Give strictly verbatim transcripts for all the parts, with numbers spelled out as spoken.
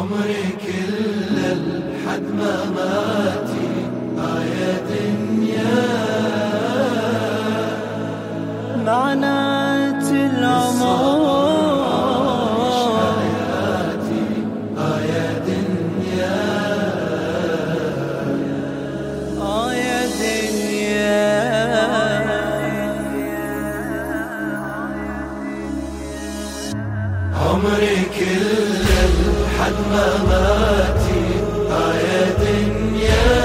عمري كله لحد مماتي يا دنيا معنات العمر حياتي يا دنيا يا دنيا عمري كله لحد مماتي يا دنيا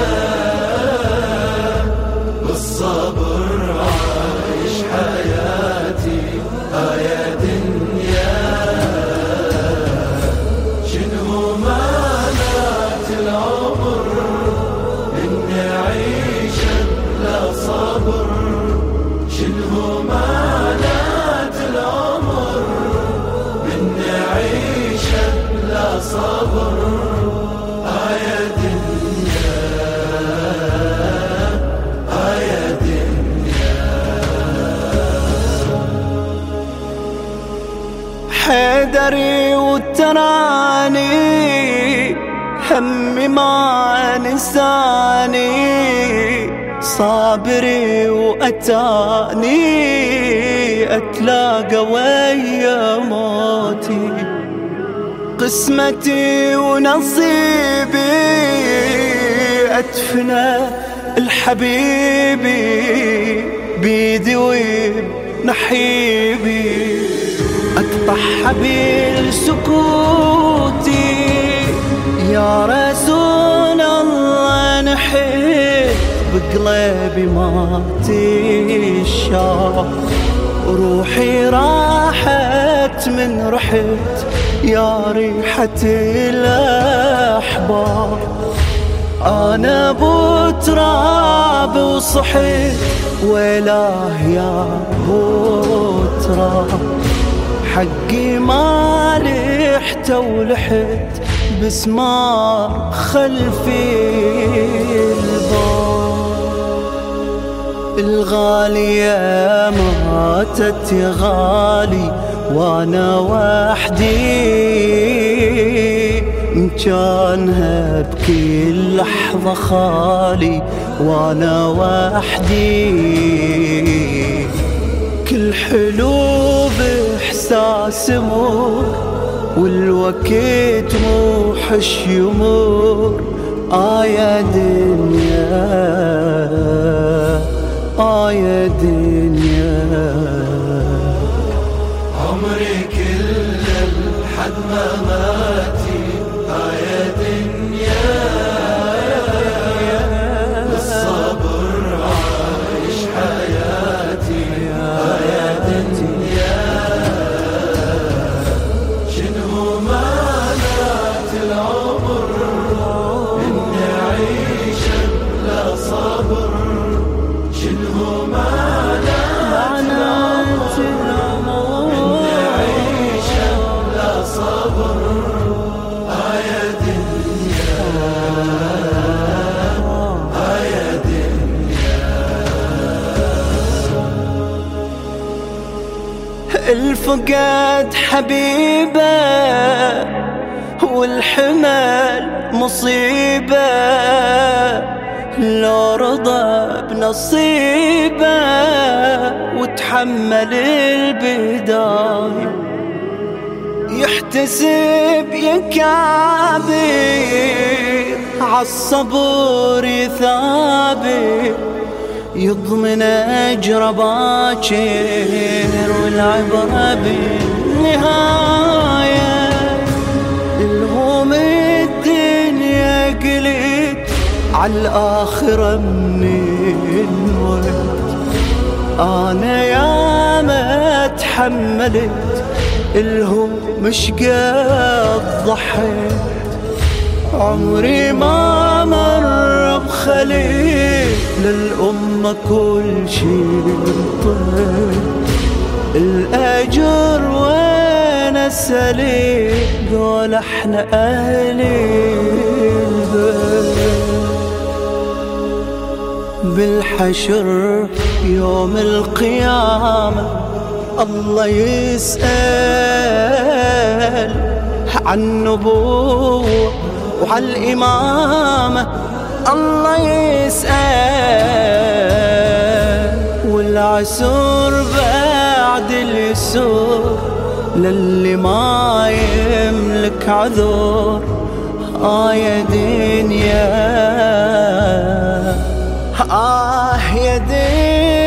بالصبر عايش حياتي يا دنيا شنو معنات العمر إني أعيش بلا صبر شنو معنات العمر إني أعيش بلا صبر يا دنيا يا دنيا حيدري والتراني همي ما نساني صابري وأتاني أتلاقى ويا موتي قسمتي ونصيبي أدفنه الحبيبي بيدي ونحيبي أقطع حبيل سكوتي يا رسول الله نحيت بقلبي ما تشاف روحي راحت من رحت يا ريحة الأحباب أنا ابو تراب وصحيت ويلاه يا ابو تراب حقي ما لحت ولحت بسمار خلفي الباب الغالية ماتت يا غالي وانا وحدي مكانها بكل لحظة خالي وانا وحدي كل حلو باحساس مر والوقت مو حش يمر آه يا دنيا آه يا دنيا عمري كله لحد مماتي يا دنيا بالصبر عايش حياتي يا دنيا شنو معنات العمر إني أعيش بلا صبر شنو معنات العمر إني أعيش بلا صبر يا دنيا يا دنيا الفقد حبيبه والحمل مصيبة لو رضى بنصيبه وتحمل البداية يحتسب يكابر عالصبر يثابر يضمن أجر باكر والعبرة بالنهاية الهموم الدنيا قلت عالآخرة من الوقت أنا يا ما تحملت الهم مش قد ضحيت عمري ما مر بخليل للأمة كل شي طيب الأجر وين السليم دول احنا أهل البيت بالحشر يوم القيامة الله يسأل عن نبوة وعلى الإمامة الله يسأل، والعسور بعد اليسور للي ما يملك عذور. آه يا دنيا، آه يا دنيا،